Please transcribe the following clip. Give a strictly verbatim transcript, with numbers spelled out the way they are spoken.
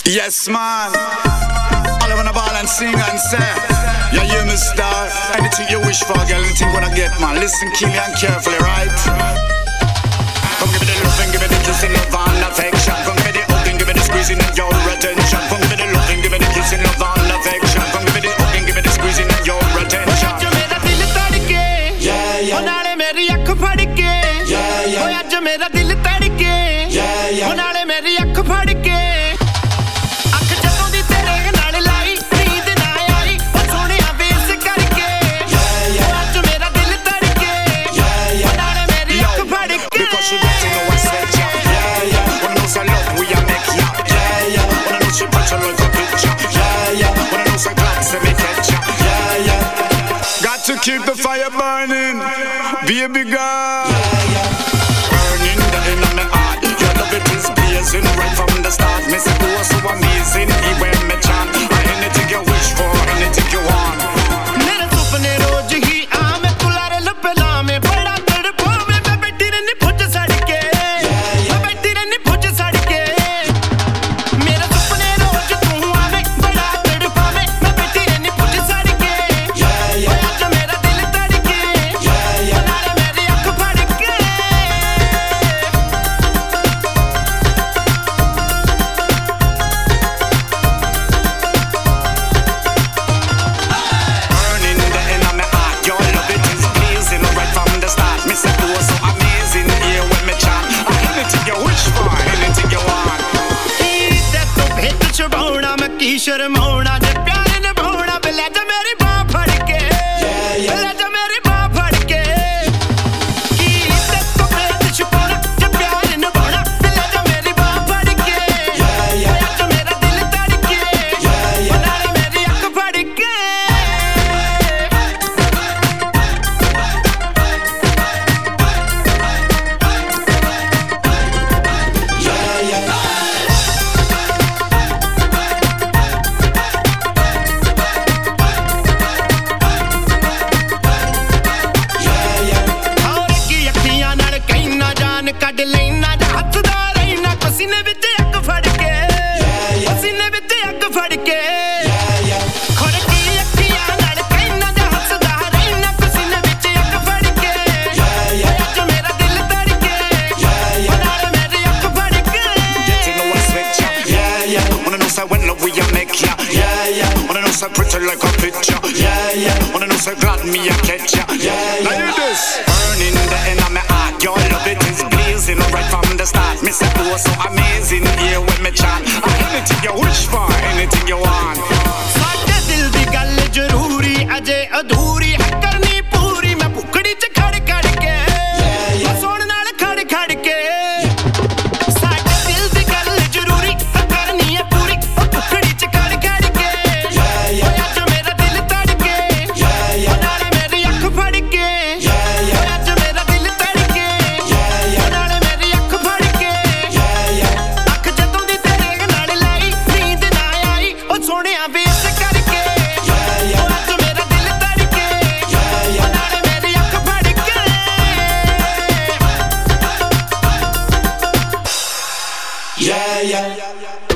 Yes, man. All I wanna ball and sing and say, yeah, you me star. Anything you wish for, girl, anything gonna get, man. Listen keenly and carefully, right? Come give me the love and give me the kissing, love and affection. Come give me the hug and give me the squeezing and your attention. Come give me the love and give me the kissing, love and affection. Come give me the hug and give me the squeezing and your attention. आज मेरा दिल तड़के, ओ नाले मेरी अख फड़के, ओ आज मेरा दिल तड़के, ओ नाले मेरी अख Phadke. She get to know I said ya, yeah, yeah. Wanna know some love we a make ya, yeah, yeah. Wanna know she punch her like a picture, yeah, yeah. Wanna know some glance and me catch ya, yeah, yeah. Got to keep the fire burning, baby girl, yeah, yeah. Burning the inner me heart, your love it is blazing right from the start. Me say oh so amazing, even me chant. Anything you wish for, anything you want. मेरे सपने रोज ही आमे तुलारे लपे लामे बड़ा तड़पो में मैं बैठी रहनी foot सड़के, मैं बैठी रहनी फुट सड़के. मेरे सपने रोज तू आमे बड़ा तड़पो में मैं बैठी रहनी फुट सड़के. आज मेरा दिल तड़के, नाले मेरी अख फड़के. शर्माना जे प्यार निभाना ले जा मेरी बाह फड़ के, ले जा मेरी बाह फड़ के. की तेरे को भेद छुपाना जे प्यार निभाना ले जा मेरी बाह फड़ के. आज मेरा दिल तड़के, नाले मेरी अख फड़ के. ਕੱਢ ਲੈਣਾ ਜਾਂ ਹੱਥ ਦਾ ਰਹਿਣਾ ਪਸੀਨੇ ਵਿੱਚ ਅੱਗ ਫੜ ਕੇ, ਪਸੀਨੇ ਵਿੱਚ ਅੱਗ ਫੜ ਕੇ. ਖੁਰਕੀ ਅੱਖੀਆਂ ਨਾਲ ਕਹਿਣਾ ਜਾਂ ਹੱਸਦਾ ਰਹਿਣਾ ਪਸੀਨੇ ਵਿੱਚ ਅੱਗ ਫੜ ਕੇ. ਅੱਜ ਮੇਰਾ ਦਿਲ ਤੜਕੇ, ਨਾਲੇ ਮੇਰੀ ਅੱਖ ਫੜ ਕੇ. Get to know I sweat ya, yeah, yeah. Wanna know say when love we a make ya, yeah, yeah. Wanna know say pretty like a picture, yeah, yeah. Wanna know say glad me a catch ya, yeah, yeah. Now you this burning the inner me heart, your love it is blazing right from the start. Me say oh so amazing, here when me chant. Anything you wish for, anything you want. ਸਾਡੇ ਦਿਲ ਦੀ ਗੱਲ ਜ਼ਰੂਰੀ ਅਜੇ ਅਧੂਰੀ ਹੈ ਕਰਨੀ ਪੂਰੀ. ਮੈਂ ਭੁੱਖੜੀ ਚ ਖੜ ਖੜ ਕੇ, ਮੈਂ ਸੋਣ ਨਾਲ ਖੜ ਖੜ ਕੇ. ਸਾਡੇ ਦਿਲ ਦੀ ਗੱਲ ਜ਼ਰੂਰੀ ਕਰਨੀ ਹੈ ਪੂਰੀ, ਭੁੱਖੜੀ ਚ ਖੜ ਖੜ ਕੇ. ਅੱਜ ਮੇਰਾ ਦਿਲ ਤੜਕੇ, ਨਾਲੇ ਮੇਰੀ ਅੱਖ ਫੜ ਕੇ. ਅੱਜ ਮੇਰਾ ਦਿਲ ਤੜਕੇ, ਨਾਲੇ ਮੇਰੀ ਅੱਖ ਫੜ ਕੇ. ਅੱਖ ਜਦੋਂ ਦੀ ਤੇਰੇ ਨਾਲ ਲਾਈ ਨੀਂਦ ਨਾ ਆਈ ਉਹ ਸੋਹਣਿਆ ਵੇ ਇਸ ਕਰਕੇ. ਅੱਜ ਮੇਰਾ ਦਿਲ ਤੜਕੇ, ਨਾਲੇ ਮੇਰੀ ਅੱਖ ਫੜ ਕੇ. Yeah, yeah.